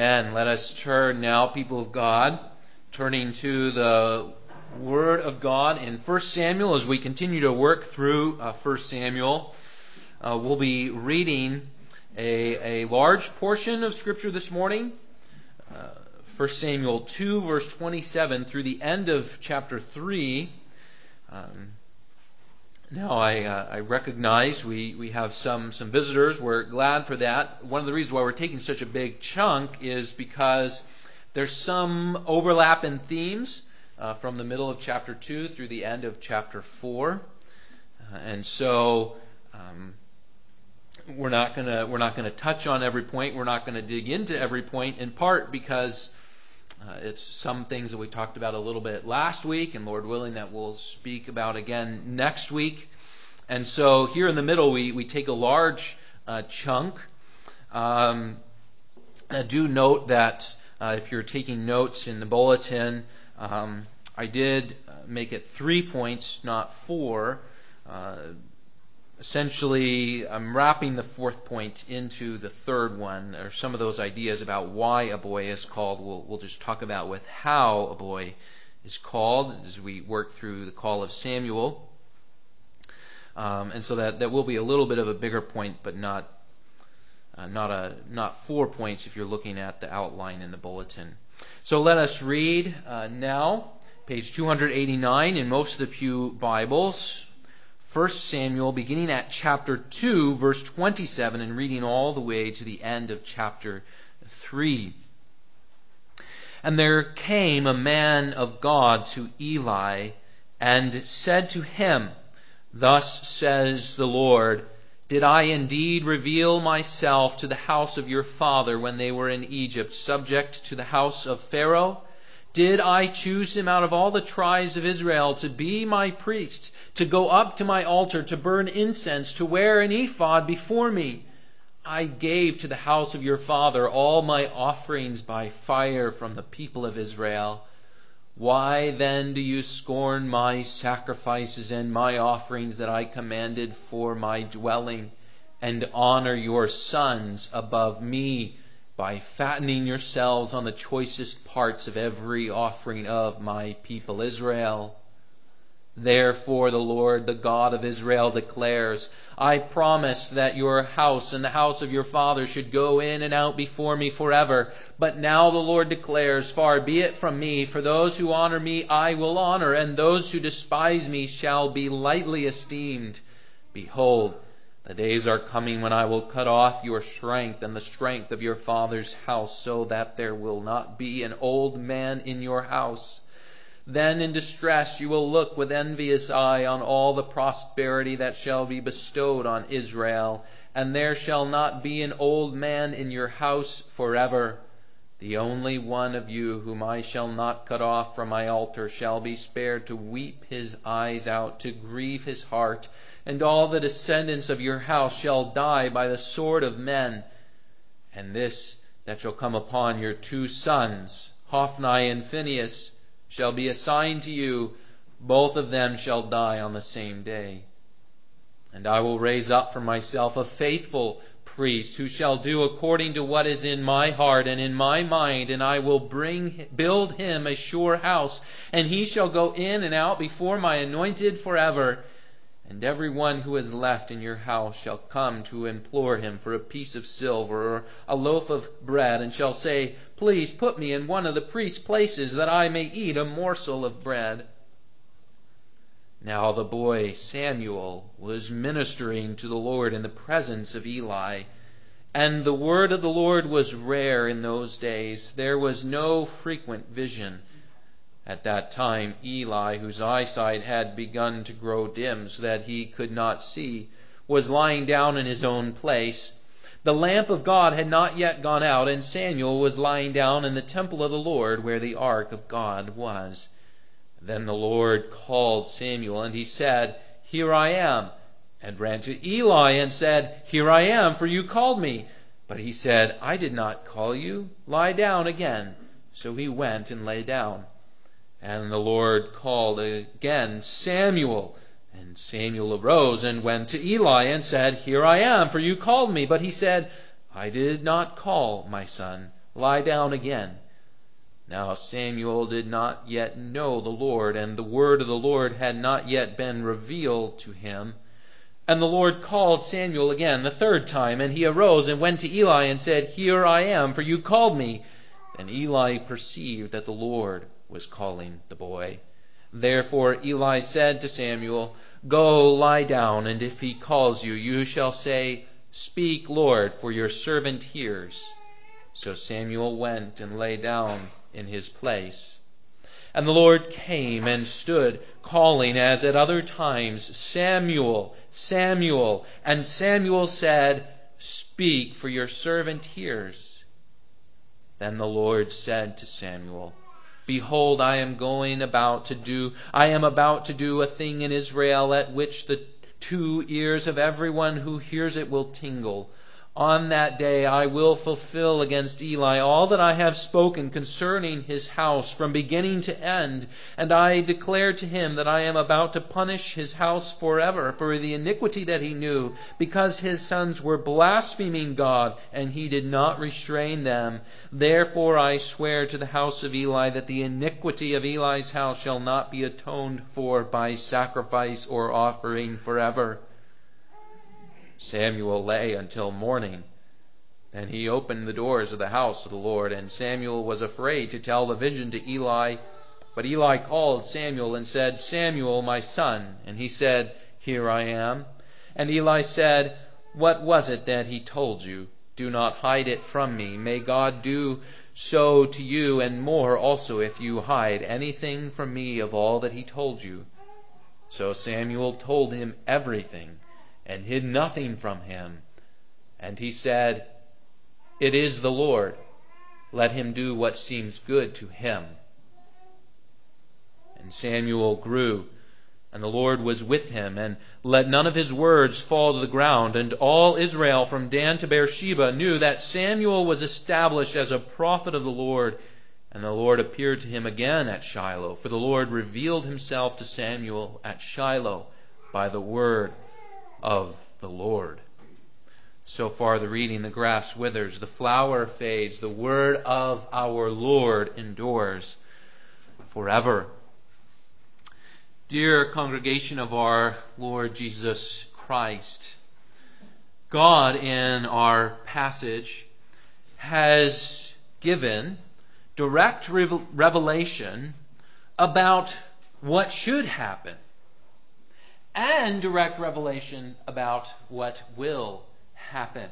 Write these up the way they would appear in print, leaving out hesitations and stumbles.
Amen. Let us turn now, people of God, turning to the Word of God in 1 Samuel as we continue to work through 1 Samuel. We'll be reading a large portion of Scripture this morning. 1 Samuel 2, verse 27 through the end of chapter 3. Now, I recognize we have some visitors. We're glad for that. One of the reasons why we're taking such a big chunk is because there's some overlap in themes from the middle of chapter 2 through the end of chapter 4. And so we're not going to touch on every point. We're not going to dig into every point, in part because it's some things that we talked about a little bit last week, and Lord willing that we'll speak about again next week. And so here in the middle we take a large chunk. I do note that if you're taking notes in the bulletin, I did make it 3 points, not 4. Essentially, I'm wrapping the fourth point into the third one. There are some of those ideas about why a boy is called. We'll just talk about with how a boy is called as we work through the call of Samuel. And so that will be a little bit of a bigger point, but not 4 points if you're looking at the outline in the bulletin. So let us read now, page 289 in most of the Pew Bibles. 1 Samuel, beginning at chapter 2, verse 27, and reading all the way to the end of chapter 3. And there came a man of God to Eli, and said to him, Thus says the Lord, Did I indeed reveal myself to the house of your father when they were in Egypt, subject to the house of Pharaoh? Did I choose him out of all the tribes of Israel to be my priest, to go up to my altar, to burn incense, to wear an ephod before me? I gave to the house of your father all my offerings by fire from the people of Israel. Why then do you scorn my sacrifices and my offerings that I commanded for my dwelling, and honor your sons above me, by fattening yourselves on the choicest parts of every offering of my people Israel? Therefore the Lord, the God of Israel, declares, I promised that your house and the house of your father should go in and out before me forever. But now the Lord declares, Far be it from me, for those who honor me I will honor, and those who despise me shall be lightly esteemed. Behold, the days are coming when I will cut off your strength and the strength of your father's house, so that there will not be an old man in your house. Then in distress you will look with envious eye on all the prosperity that shall be bestowed on Israel, and there shall not be an old man in your house forever. The only one of you whom I shall not cut off from my altar shall be spared to weep his eyes out, to grieve his heart, and all the descendants of your house shall die by the sword of men. And this that shall come upon your 2 sons, Hophni and Phinehas, shall be assigned to you. Both of them shall die on the same day. And I will raise up for myself a faithful priest who shall do according to what is in my heart and in my mind, and I will build him a sure house, and he shall go in and out before my anointed forever. And everyone who is left in your house shall come to implore him for a piece of silver or a loaf of bread, and shall say, Please put me in one of the priest's places, that I may eat a morsel of bread. Now the boy Samuel was ministering to the Lord in the presence of Eli. And the word of the Lord was rare in those days. There was no frequent vision. At that time Eli, whose eyesight had begun to grow dim so that he could not see, was lying down in his own place. The lamp of God had not yet gone out, and Samuel was lying down in the temple of the Lord, where the ark of God was. Then the Lord called Samuel, and he said, Here I am, and ran to Eli and said, Here I am, for you called me. But he said, I did not call you. Lie down again. So he went and lay down. And the Lord called again, Samuel. And Samuel arose and went to Eli and said, Here I am, for you called me. But he said, I did not call, my son. lie down again." Now Samuel did not yet know the Lord, and the word of the Lord had not yet been revealed to him. And the Lord called Samuel again the third time, and he arose and went to Eli and said, "Here I am, for you called me." Then Eli perceived that the Lord was calling the boy. Therefore Eli said to Samuel, "Go lie down, and if he calls you, you shall say, 'Speak, Lord, for your servant hears.'" So Samuel went and lay down in his place. And the Lord came and stood, calling as at other times, "Samuel, Samuel." And Samuel said, "Speak, for your servant hears." Then the Lord said to Samuel, "Behold, I am about to do a thing in Israel at which the 2 ears of everyone who hears it will tingle. On that day I will fulfill against Eli all that I have spoken concerning his house from beginning to end. And I declare to him that I am about to punish his house forever for the iniquity that he knew, because his sons were blaspheming God, and he did not restrain them. Therefore I swear to the house of Eli that the iniquity of Eli's house shall not be atoned for by sacrifice or offering forever." Samuel lay until morning. Then he opened the doors of the house of the Lord, and Samuel was afraid to tell the vision to Eli. But Eli called Samuel and said, "Samuel, my son." And he said, "Here I am." And Eli said, "What was it that he told you? Do not hide it from me. May God do so to you and more also if you hide anything from me of all that he told you." So Samuel told him everything and hid nothing from him. And he said, "It is the Lord. Let him do what seems good to him." And Samuel grew, and the Lord was with him, and let none of his words fall to the ground. And all Israel from Dan to Beersheba knew that Samuel was established as a prophet of the Lord. And the Lord appeared to him again at Shiloh, for the Lord revealed himself to Samuel at Shiloh by the word of the Lord. So far the reading: the grass withers, the flower fades, the word of our Lord endures forever. Dear congregation of our Lord Jesus Christ, God in our passage has given direct revelation about what should happen, and direct revelation about what will happen.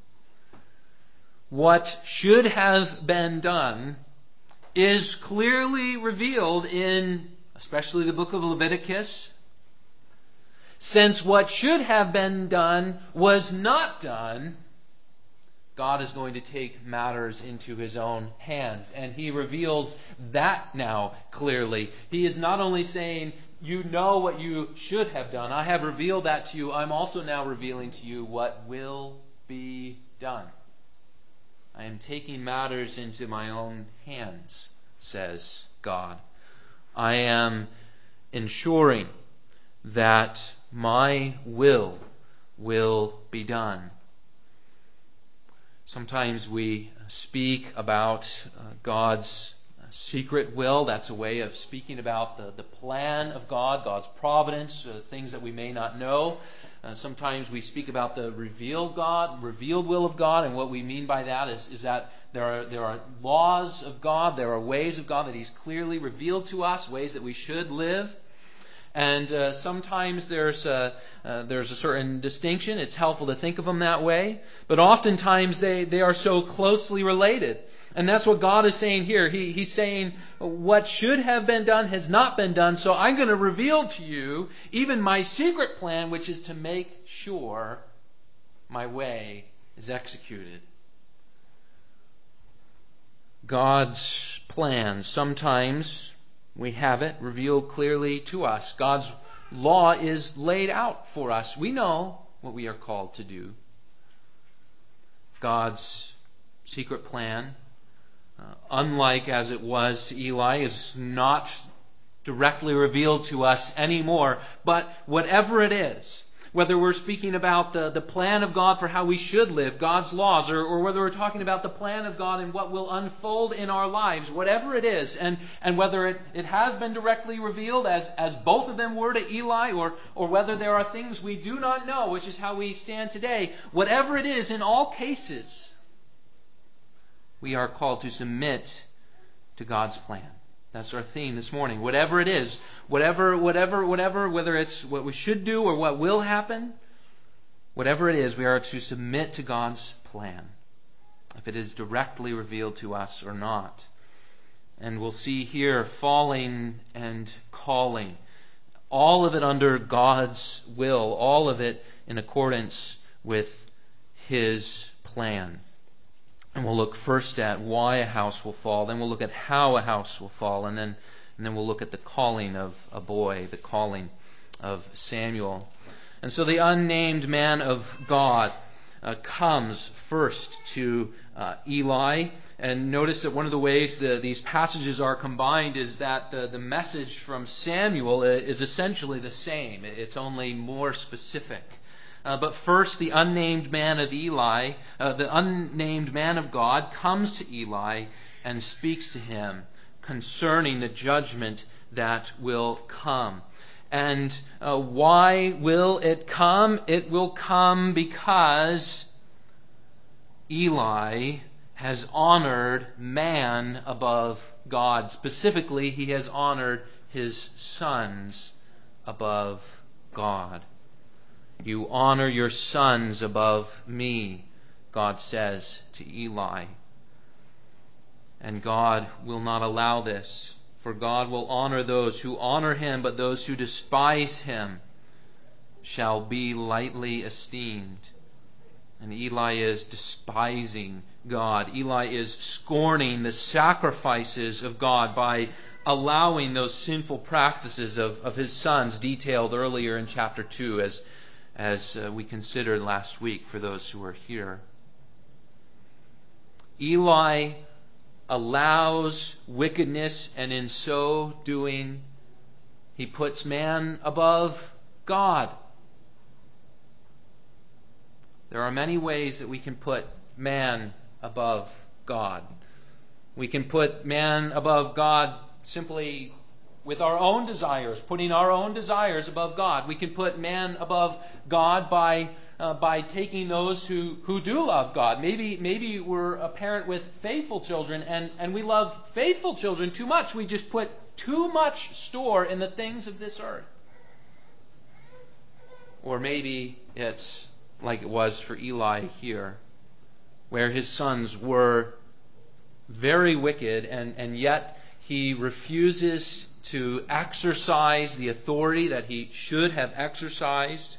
What should have been done is clearly revealed in especially the book of Leviticus. Since what should have been done was not done, God is going to take matters into his own hands. And he reveals that now clearly. He is not only saying, "You know what you should have done. I have revealed that to you. I'm also now revealing to you what will be done. I am taking matters into my own hands," says God. "I am ensuring that my will be done." Sometimes we speak about God's secret will. That's a way of speaking about the plan of God, God's providence, things that we may not know. Sometimes we speak about the revealed will of God, and what we mean by that is that there are laws of God, there are ways of God that He's clearly revealed to us, ways that we should live. And sometimes there's a certain distinction. It's helpful to think of them that way. But oftentimes they are so closely related. And that's what God is saying here. He's saying what should have been done has not been done. So I'm going to reveal to you even my secret plan, which is to make sure my way is executed. God's plan, sometimes we have it revealed clearly to us. God's law is laid out for us. We know what we are called to do. God's secret plan, unlike as it was to Eli, is not directly revealed to us anymore. But whatever it is, whether we're speaking about the plan of God for how we should live, God's laws, or whether we're talking about the plan of God and what will unfold in our lives, whatever it is, and whether it has been directly revealed as both of them were to Eli, or whether there are things we do not know, which is how we stand today, whatever it is, in all cases, we are called to submit to God's plan. That's our theme this morning. Whatever it is, whether it's what we should do or what will happen, whatever it is, we are to submit to God's plan, if it is directly revealed to us or not. And we'll see here falling and calling, all of it under God's will, all of it in accordance with His plan. And we'll look first at why a house will fall, then we'll look at how a house will fall, and then we'll look at the calling of a boy, the calling of Samuel. And so the unnamed man of God comes first to Eli. And notice that one of the ways these passages are combined is that the message from Samuel is essentially the same. It's only more specific. But first, the unnamed man of Eli, the unnamed man of God, comes to Eli and speaks to him concerning the judgment that will come. And why will it come? It will come because Eli has honored man above God. Specifically, he has honored his sons above God. You honor your sons above me, God says to Eli. And God will not allow this, for God will honor those who honor Him, but those who despise Him shall be lightly esteemed. And Eli is despising God. Eli is scorning the sacrifices of God by allowing those sinful practices of his sons detailed earlier in chapter 2 as we considered last week for those who were here. Eli allows wickedness, and in so doing, he puts man above God. There are many ways that we can put man above God. We can put man above God simply with our own desires, putting our own desires above God. We can put man above God by taking those who do love God. Maybe we're a parent with faithful children and we love faithful children too much. We just put too much store in the things of this earth. Or maybe it's like it was for Eli here, where his sons were very wicked and yet he refuses to exercise the authority that he should have exercised.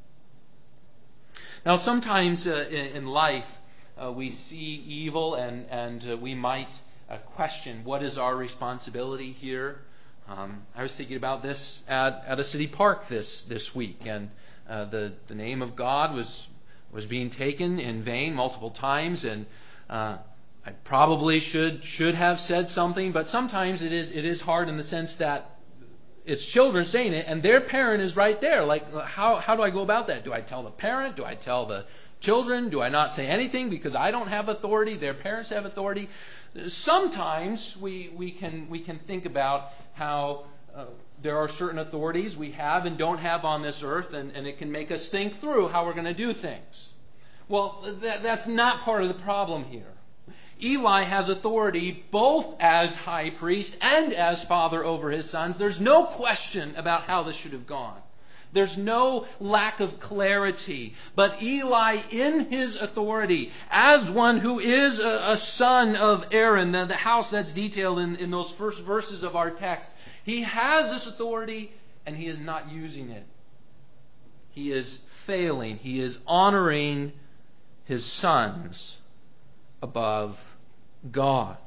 Now, sometimes in life we see evil and we might question what is our responsibility here. I was thinking about this at a city park this week, and the name of God was being taken in vain multiple times, and I probably should have said something, but sometimes it is hard in the sense that it's children saying it, and their parent is right there. Like, how do I go about that? Do I tell the parent? Do I tell the children? Do I not say anything because I don't have authority? Their parents have authority. Sometimes we can think about how there are certain authorities we have and don't have on this earth, and it can make us think through how we're going to do things. Well, that's not part of the problem here. Eli has authority both as high priest and as father over his sons. There's no question about how this should have gone. There's no lack of clarity. But Eli, in his authority, as one who is a son of Aaron, the house that's detailed in those first verses of our text, he has this authority and he is not using it. He is failing. He is honoring his sons above God.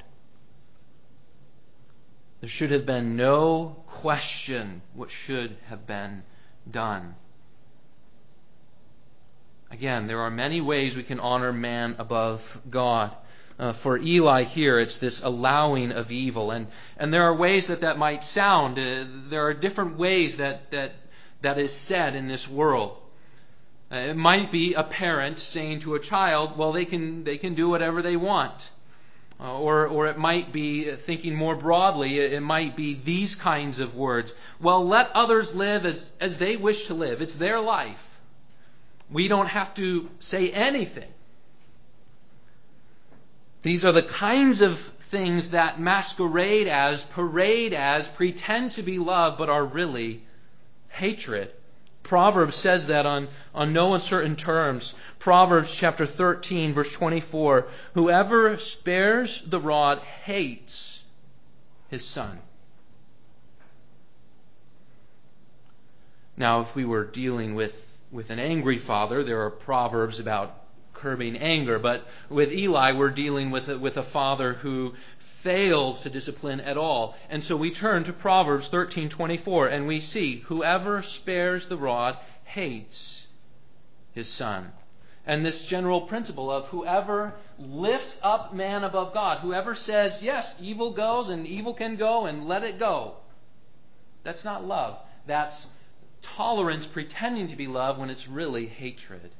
There should have been no question what should have been done. Again, there are many ways we can honor man above God. For Eli here, it's this allowing of evil. And there are ways that might sound. There are different ways that is said in this world. It might be a parent saying to a child, well, they can do whatever they want. Or it might be, thinking more broadly, it might be these kinds of words. Well, let others live as they wish to live. It's their life. We don't have to say anything. These are the kinds of things that masquerade as, parade as, pretend to be love, but are really hatred. Proverbs says that on no uncertain terms. Proverbs chapter 13, verse 24. Whoever spares the rod hates his son. Now, if we were dealing with an angry father, there are proverbs about curbing anger. But with Eli, we're dealing with a father who fails to discipline at all. And so we turn to Proverbs 13:24, and we see, whoever spares the rod hates his son. And this general principle of whoever lifts up man above God, whoever says, yes, evil goes and evil can go and let it go, that's not love. That's tolerance pretending to be love when it's really hatred.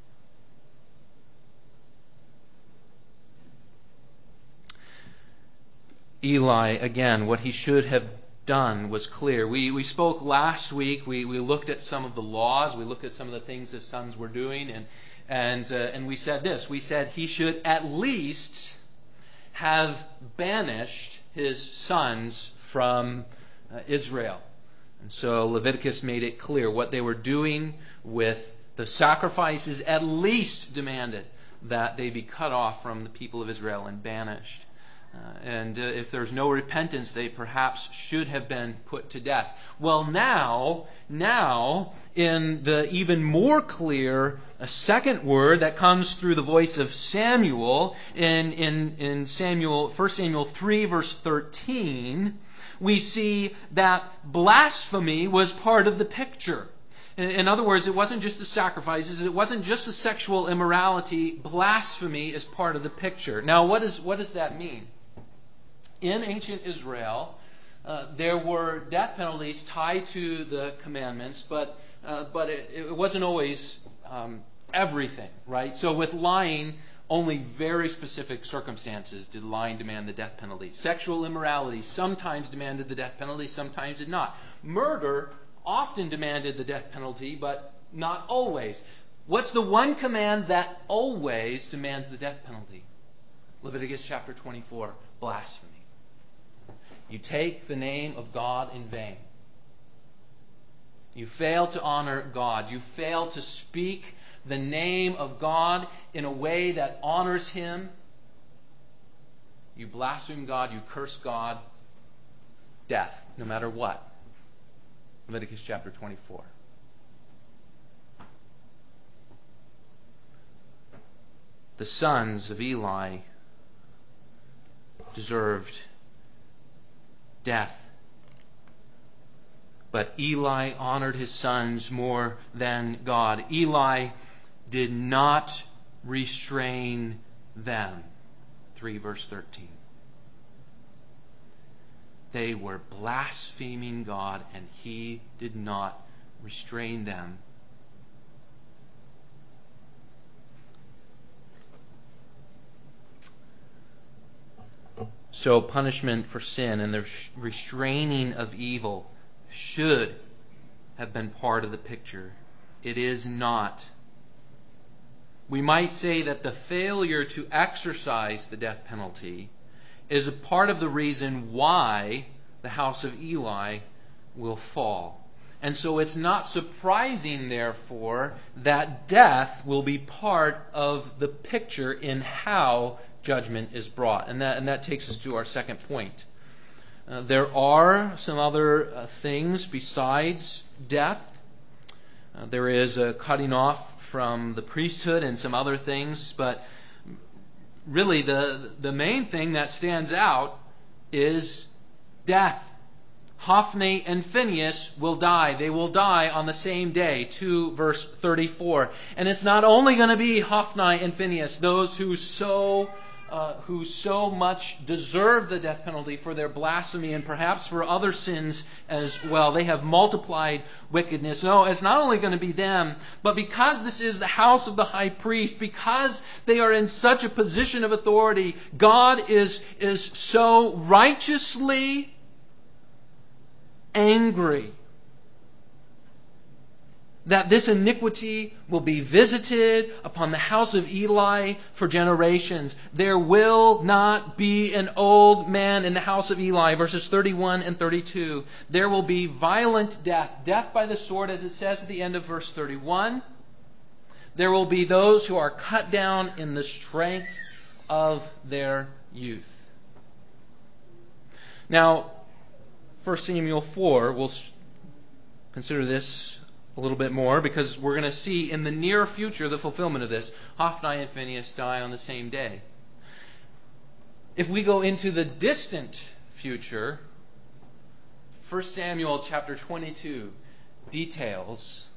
Eli, again, what he should have done was clear. We spoke last week. We looked at some of the laws. We looked at some of the things his sons were doing, and we said this. We said he should at least have banished his sons from Israel. And so Leviticus made it clear what they were doing with the sacrifices at least demanded that they be cut off from the people of Israel and banished. And if there's no repentance, they perhaps should have been put to death. Well, now, in the even more clear second word that comes through the voice of Samuel, in Samuel, 1 Samuel 3, verse 13, we see that blasphemy was part of the picture. In other words, it wasn't just the sacrifices, it wasn't just the sexual immorality. Blasphemy is part of the picture. Now, what does that mean? In ancient Israel, there were death penalties tied to the commandments, but it wasn't always everything, right? So with lying, only very specific circumstances did lying demand the death penalty. Sexual immorality sometimes demanded the death penalty, sometimes did not. Murder often demanded the death penalty, but not always. What's the one command that always demands the death penalty? Leviticus chapter 24, blasphemy. You take the name of God in vain. You fail to honor God. You fail to speak the name of God in a way that honors Him. You blaspheme God. You curse God. Death, no matter what. Leviticus chapter 24. The sons of Eli deserved death. But Eli honored his sons more than God. Eli did not restrain them. 3 verse 13. They were blaspheming God, and he did not restrain them. So punishment for sin and the restraining of evil should have been part of the picture. It is not. We might say that the failure to exercise the death penalty is a part of the reason why the house of Eli will fall. And so it's not surprising, therefore, that death will be part of the picture in how judgment is brought. And that takes us to our second point. There are some other things besides death. There is a cutting off from the priesthood and some other things, but really the main thing that stands out is death. Hophni and Phinehas will die. They will die on the same day. 2 verse 34. And it's not only going to be Hophni and Phinehas, those who so who so much deserve the death penalty for their blasphemy and perhaps for other sins as well. They have multiplied wickedness. No, it's not only going to be them, but because this is the house of the high priest, because they are in such a position of authority, God is so righteously angry that this iniquity will be visited upon the house of Eli for generations. There will not be an old man in the house of Eli. Verses 31 and 32. There will be violent death. Death by the sword, as it says at the end of verse 31. There will be those who are cut down in the strength of their youth. Now, 1 Samuel 4, we'll consider this a little bit more, because we're going to see in the near future the fulfillment of this. Hophni and Phinehas die on the same day. If we go into the distant future, 1 Samuel chapter 22 details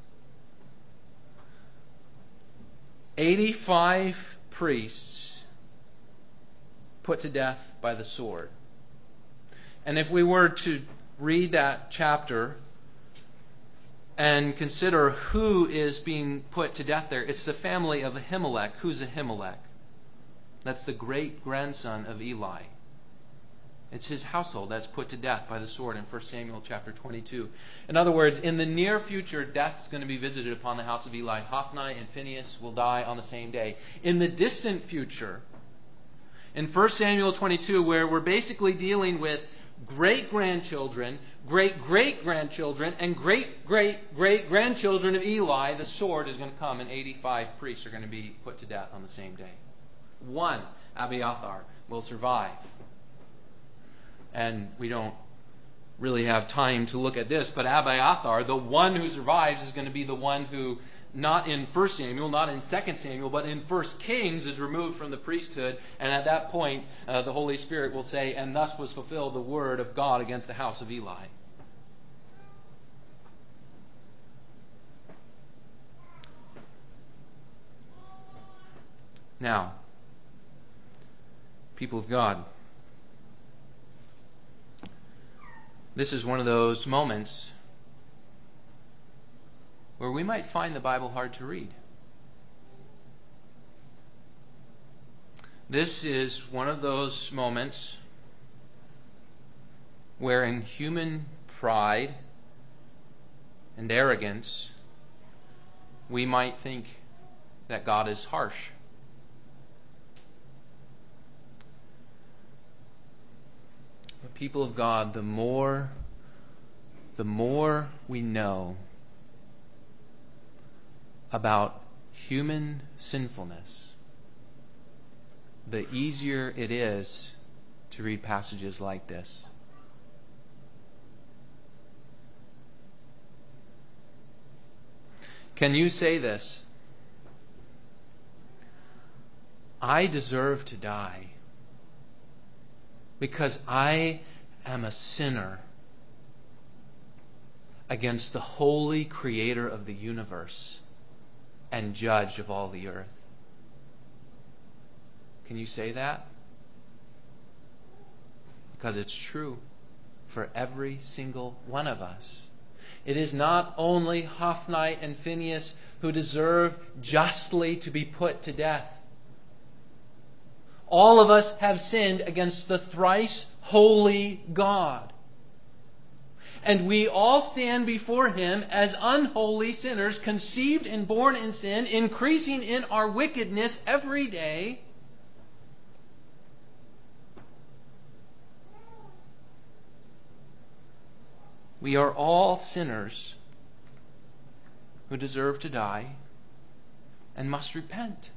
85 priests put to death by the sword. And if we were to read that chapter and consider who is being put to death there, it's the family of Ahimelech. Who's Ahimelech? That's the great-grandson of Eli. It's his household that's put to death by the sword in 1 Samuel chapter 22. In other words, in the near future, death is going to be visited upon the house of Eli. Hophni and Phinehas will die on the same day. In the distant future, in 1 Samuel 22, where we're basically dealing with great-grandchildren, great-great-grandchildren, and great-great-great-grandchildren of Eli, the sword is going to come, and 85 priests are going to be put to death on the same day. One, Abiathar, will survive. And we don't really have time to look at this, but Abiathar, the one who survives, is going to be the one who, not in 1 Samuel, not in 2 Samuel, but in 1 Kings, is removed from the priesthood. And at that point, the Holy Spirit will say, and thus was fulfilled the word of God against the house of Eli. Now, people of God, this is one of those moments where we might find the Bible hard to read. This is one of those moments where in human pride and arrogance we might think that God is harsh. But people of God, the more we know about human sinfulness, the easier it is to read passages like this. Can you say this? I deserve to die because I am a sinner against the holy Creator of the universe and Judge of all the earth. Can you say that? Because it's true for every single one of us. It is not only Hophni and Phinehas who deserve justly to be put to death. All of us have sinned against the thrice holy God. And we all stand before Him as unholy sinners, conceived and born in sin, increasing in our wickedness every day. We are all sinners who deserve to die and must repent.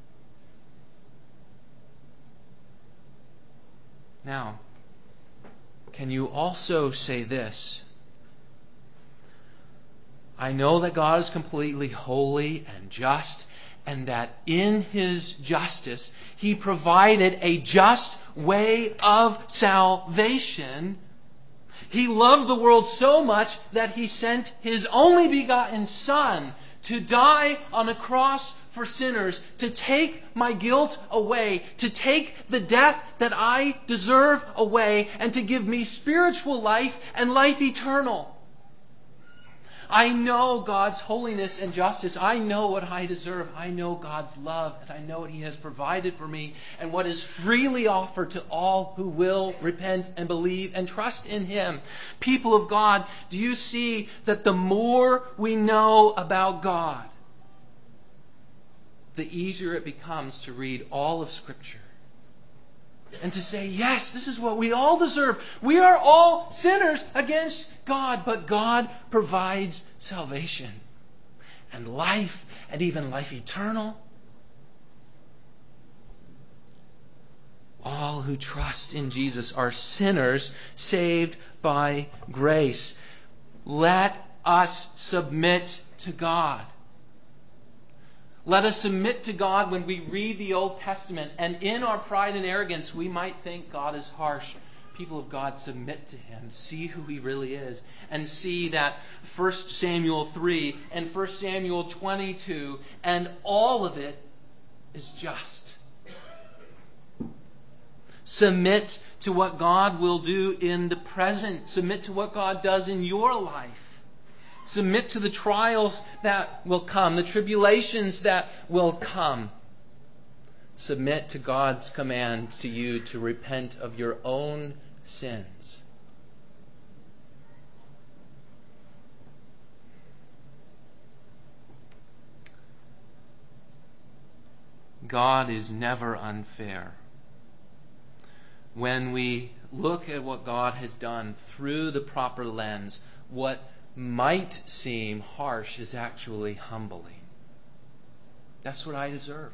Now, can you also say this? I know that God is completely holy and just, and that in His justice He provided a just way of salvation. He loved the world so much that He sent His only begotten Son to die on a cross for sinners, to take my guilt away, to take the death that I deserve away, and to give me spiritual life and life eternal. I know God's holiness and justice. I know what I deserve. I know God's love, and I know what He has provided for me and what is freely offered to all who will repent and believe and trust in Him. People of God, do you see that the more we know about God, the easier it becomes to read all of Scripture and to say, yes, this is what we all deserve. We are all sinners against God, but God provides salvation and life, and even life eternal. All who trust in Jesus are sinners saved by grace. Let us submit to God. Let us submit to God when we read the Old Testament, and in our pride and arrogance we might think God is harsh. People of God, submit to Him. See who He really is. And see that 1 Samuel 3 and 1 Samuel 22 and all of it is just. Submit to what God will do in the present. Submit to what God does in your life. Submit to the trials that will come, the tribulations that will come. Submit to God's command to you to repent of your own sins. God is never unfair. When we look at what God has done through the proper lens, what might seem harsh is actually humbling. That's what I deserve.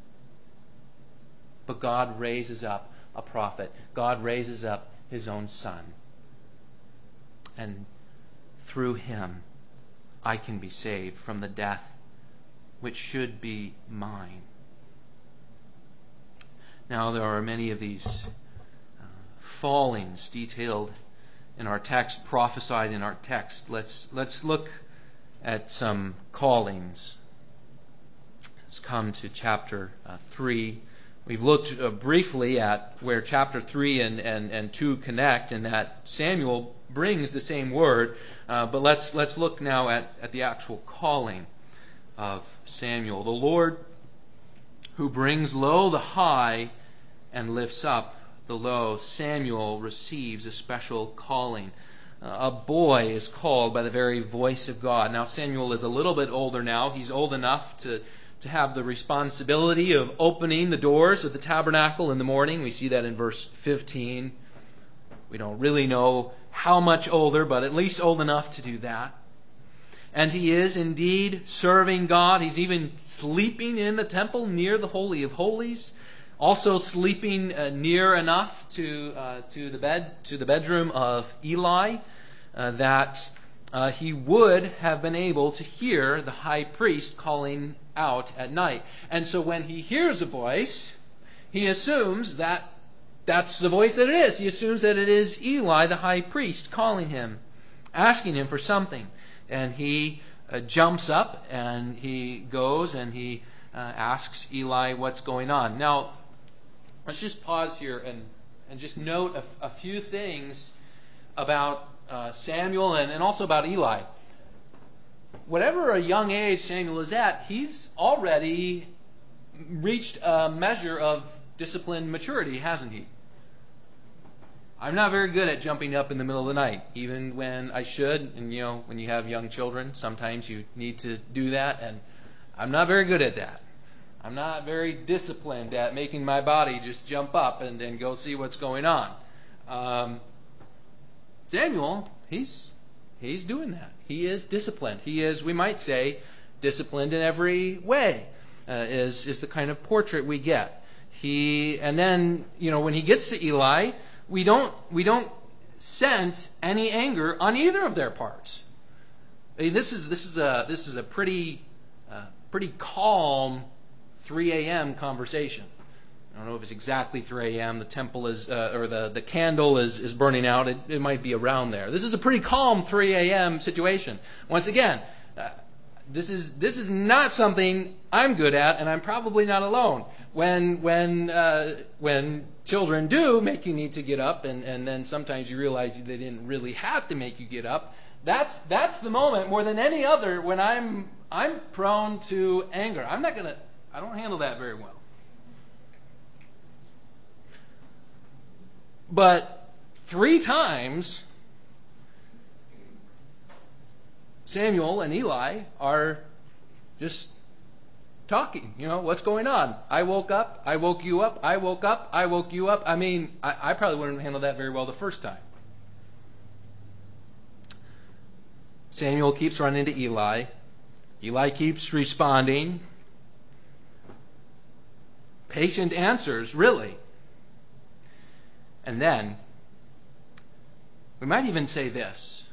But God raises up a prophet. God raises up His own Son. And through Him, I can be saved from the death which should be mine. Now, there are many of these fallings detailed in our text, prophesied in our text. Let's look at some callings. Let's come to chapter 3. We've looked briefly at where chapter 3 and 2 connect, and that Samuel brings the same word. But let's look now at the actual calling of Samuel. The Lord who brings low the high and lifts up the low. Samuel receives a special calling. A boy is called by the very voice of God. Now Samuel is a little bit older now. He's old enough to have the responsibility of opening the doors of the tabernacle in the morning. We see that in verse 15. We don't really know how much older, but at least old enough to do that. And he is indeed serving God. He's even sleeping in the temple near the Holy of Holies. Also sleeping near enough to the bedroom of Eli that he would have been able to hear the high priest calling out at night. And so when he hears a voice, he assumes that that's the voice that it is. He assumes that it is Eli, the high priest, calling him, asking him for something. And he jumps up and he goes and he asks Eli what's going on. Now, let's just pause here and just note a few things about Samuel and also about Eli. Whatever a young age Samuel is at, he's already reached a measure of disciplined maturity, hasn't he? I'm not very good at jumping up in the middle of the night, even when I should. And when you have young children, sometimes you need to do that, and I'm not very good at that. I'm not very disciplined at making my body just jump up and go see what's going on. Samuel, he's doing that. He is disciplined. He is, we might say, disciplined in every way. Is the kind of portrait we get. And then when he gets to Eli, we don't sense any anger on either of their parts. I mean, this is a pretty calm 3 a.m. conversation. I don't know if it's exactly 3 a.m. The temple is, or the candle is burning out. It might be around there. This is a pretty calm 3 a.m. situation. Once again, This is not something I'm good at, and I'm probably not alone. When children do make you need to get up, and then sometimes you realize they didn't really have to make you get up, that's the moment more than any other when I'm prone to anger. I don't handle that very well. But 3 times Samuel and Eli are just talking. What's going on? I woke up, I woke you up, I woke up, I woke you up. I probably wouldn't handle that very well the first time. Samuel keeps running to Eli. Eli keeps responding. Patient answers, really. And then, we might even say this.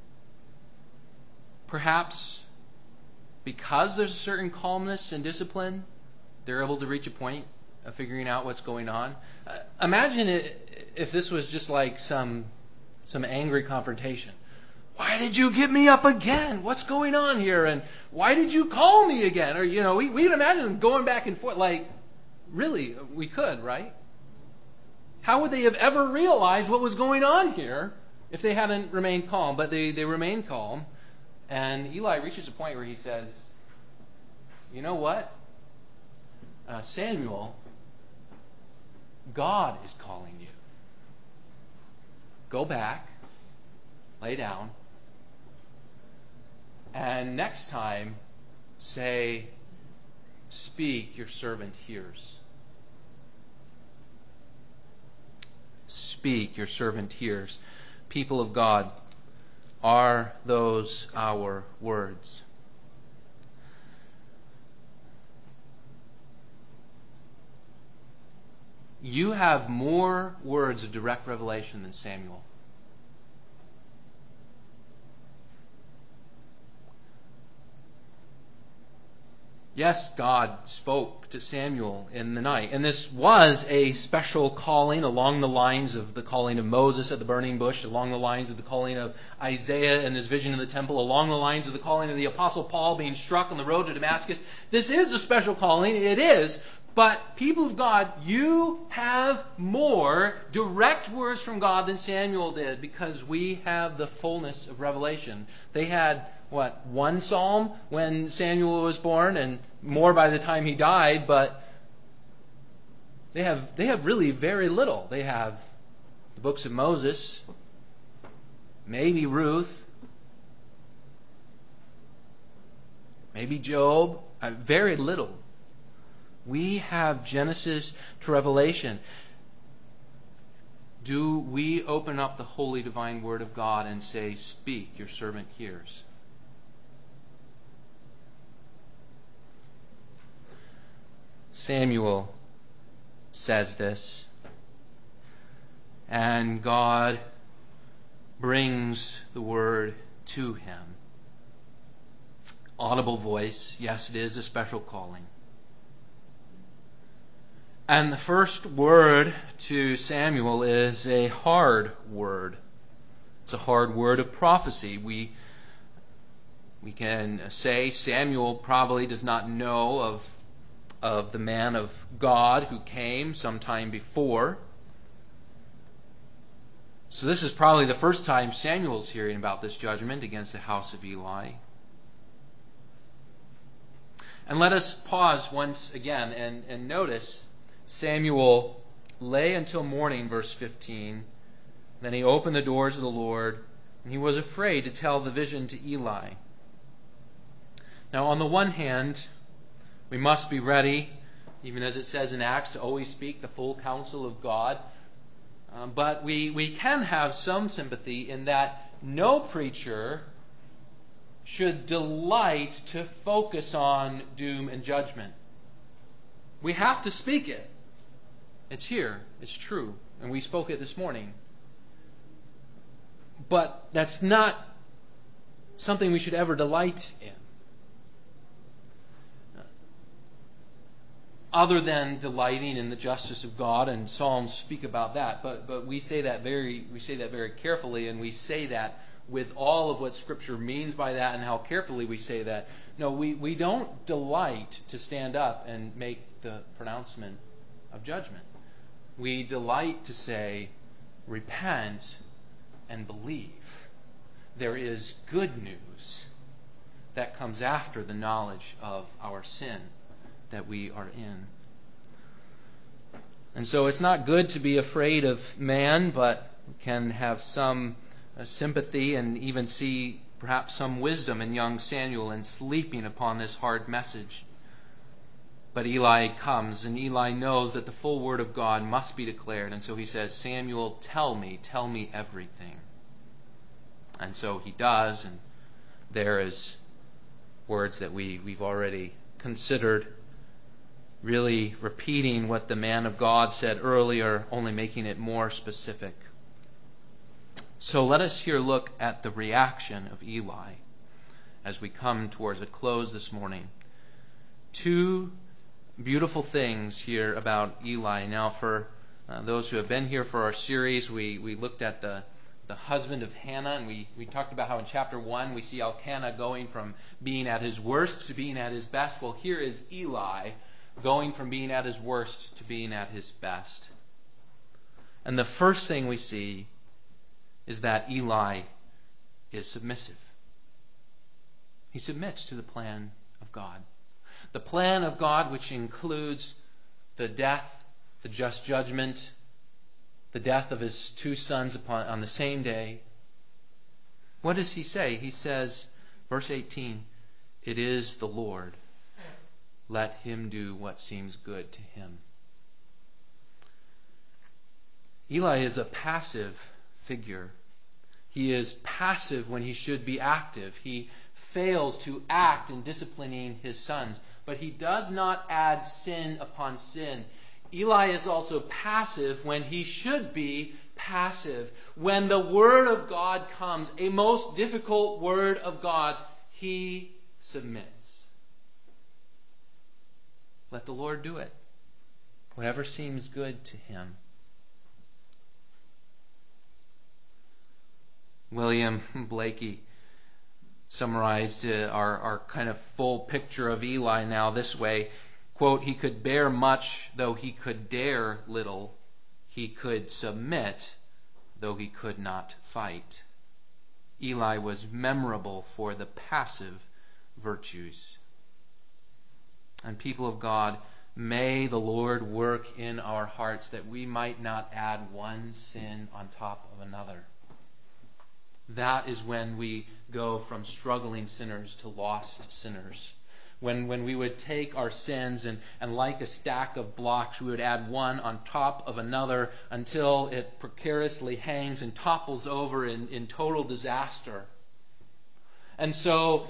Perhaps because there's a certain calmness and discipline, they're able to reach a point of figuring out what's going on. Imagine if this was just like some angry confrontation. Why did you get me up again? What's going on here? And why did you call me again? Or, we'd imagine going back and forth. Like, really, we could, right? How would they have ever realized what was going on here if they hadn't remained calm? But they remained calm. And Eli reaches a point where he says, you know what? Samuel, God is calling you. Go back, lay down, and next time say, speak, your servant hears. Speak, your servant hears. People of God, are those our words? You have more words of direct revelation than Samuel. Yes, God spoke to Samuel in the night. And this was a special calling along the lines of the calling of Moses at the burning bush, along the lines of the calling of Isaiah and his vision of the temple, along the lines of the calling of the Apostle Paul being struck on the road to Damascus. This is a special calling. It is. But people of God, you have more direct words from God than Samuel did, because we have the fullness of revelation. They had, one psalm when Samuel was born, and more by the time he died, but they have really very little. They have the books of Moses, maybe Ruth, maybe Job, very little. We have Genesis to Revelation. Do we open up the holy divine word of God and say, speak, your servant hears? Samuel says this, and God brings the word to him. Audible voice, yes, it is a special calling. And the first word to Samuel is a hard word. It's a hard word of prophecy. We can say Samuel probably does not know of the man of God who came sometime before. So this is probably the first time Samuel's hearing about this judgment against the house of Eli. And let us pause once again and notice Samuel lay until morning, verse 15. Then he opened the doors of the Lord, and he was afraid to tell the vision to Eli. Now, on the one hand, we must be ready, even as it says in Acts, to always speak the full counsel of God. But we can have some sympathy in that no preacher should delight to focus on doom and judgment. We have to speak it. It's here. It's true. And we spoke it this morning. But that's not something we should ever delight in. Other than delighting in the justice of God, and Psalms speak about that, but we say that very carefully, and we say that with all of what Scripture means by that and how carefully we say that. No, we don't delight to stand up and make the pronouncement of judgment. We delight to say, repent and believe. There is good news that comes after the knowledge of our sin that we are in. And so it's not good to be afraid of man, but can have some sympathy and even see perhaps some wisdom in young Samuel in sleeping upon this hard message. But Eli comes, and Eli knows that the full word of God must be declared. And so he says, Samuel, tell me everything. And so he does, and there is words that we've already considered, really repeating what the man of God said earlier, only making it more specific. So let us here look at the reaction of Eli as we come towards a close this morning. Two beautiful things here about Eli. Now, for those who have been here for our series, we looked at the husband of Hannah, and we talked about how in chapter 1 we see Elkanah going from being at his worst to being at his best. Well, here is Eli going from being at his worst to being at his best. And the first thing we see is that Eli is submissive. He submits to the plan of God. The plan of God, which includes the death, the just judgment, the death of his two sons on the same day. What does he say? He says, verse 18, it is the Lord. Let him do what seems good to him. Eli is a passive figure. He is passive when he should be active. He fails to act in disciplining his sons. But he does not add sin upon sin. Eli is also passive when he should be passive. When the word of God comes, a most difficult word of God, he submits. Let the Lord do it. Whatever seems good to him. William Blakey summarized our kind of full picture of Eli now this way. Quote, he could bear much, though he could dare little. He could submit, though he could not fight. Eli was memorable for the passive virtues. And people of God, may the Lord work in our hearts that we might not add one sin on top of another. That is when we go from struggling sinners to lost sinners. When we would take our sins and like a stack of blocks, we would add one on top of another until it precariously hangs and topples over in total disaster. And so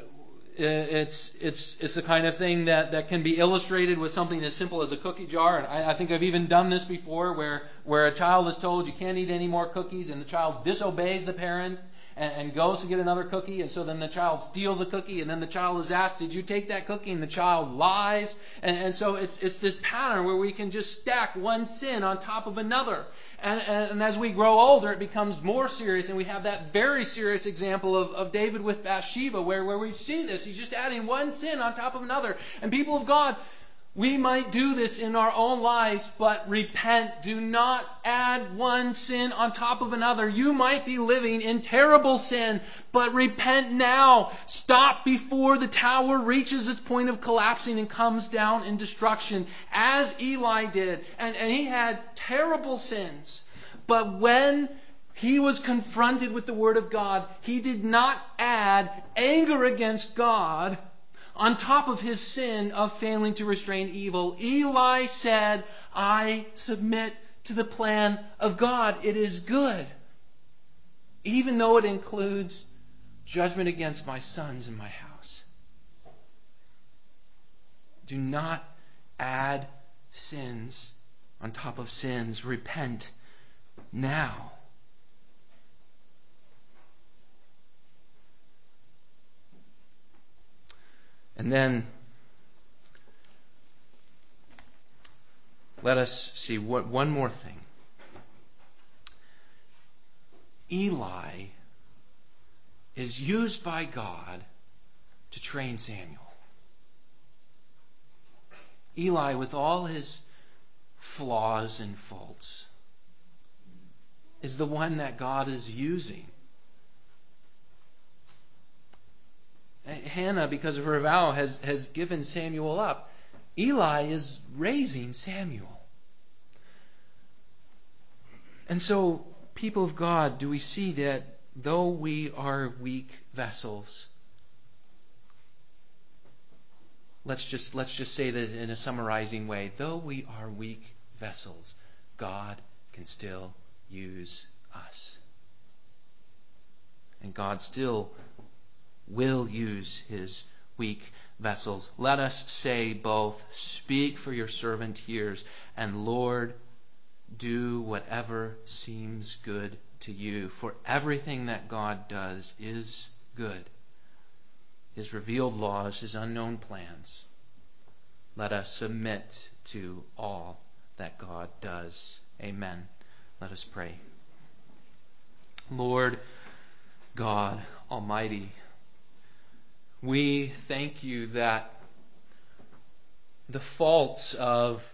it's the kind of thing that can be illustrated with something as simple as a cookie jar. And I think I've even done this before where a child is told you can't eat any more cookies, and the child disobeys the parent and goes to get another cookie, and so then the child steals a cookie, and then the child is asked, did you take that cookie? And the child lies. And so it's this pattern where we can just stack one sin on top of another. And as we grow older, it becomes more serious, and we have that very serious example of David with Bathsheba, where we see this. He's just adding one sin on top of another. And people of God, we might do this in our own lives, but repent. Do not add one sin on top of another. You might be living in terrible sin, but repent now. Stop before the tower reaches its point of collapsing and comes down in destruction, as Eli did. And he had terrible sins. But when he was confronted with the Word of God, he did not add anger against God on top of his sin of failing to restrain evil. Eli said, I submit to the plan of God. It is good, even though it includes judgment against my sons and my house. Do not add sins on top of sins. Repent now. And then let us see one more thing. Eli is used by God to train Samuel. Eli, with all his flaws and faults, is the one that God is using. Hannah, because of her vow, has given Samuel up. Eli is raising Samuel. And so, people of God, do we see that though we are weak vessels, let's just say that in a summarizing way, though we are weak vessels, God can still use us. And God still will use His weak vessels. Let us say both, speak for your servant hears, and Lord, do whatever seems good to you. For everything that God does is good. His revealed laws, His unknown plans. Let us submit to all that God does. Amen. Let us pray. Lord God Almighty, we thank you that the faults of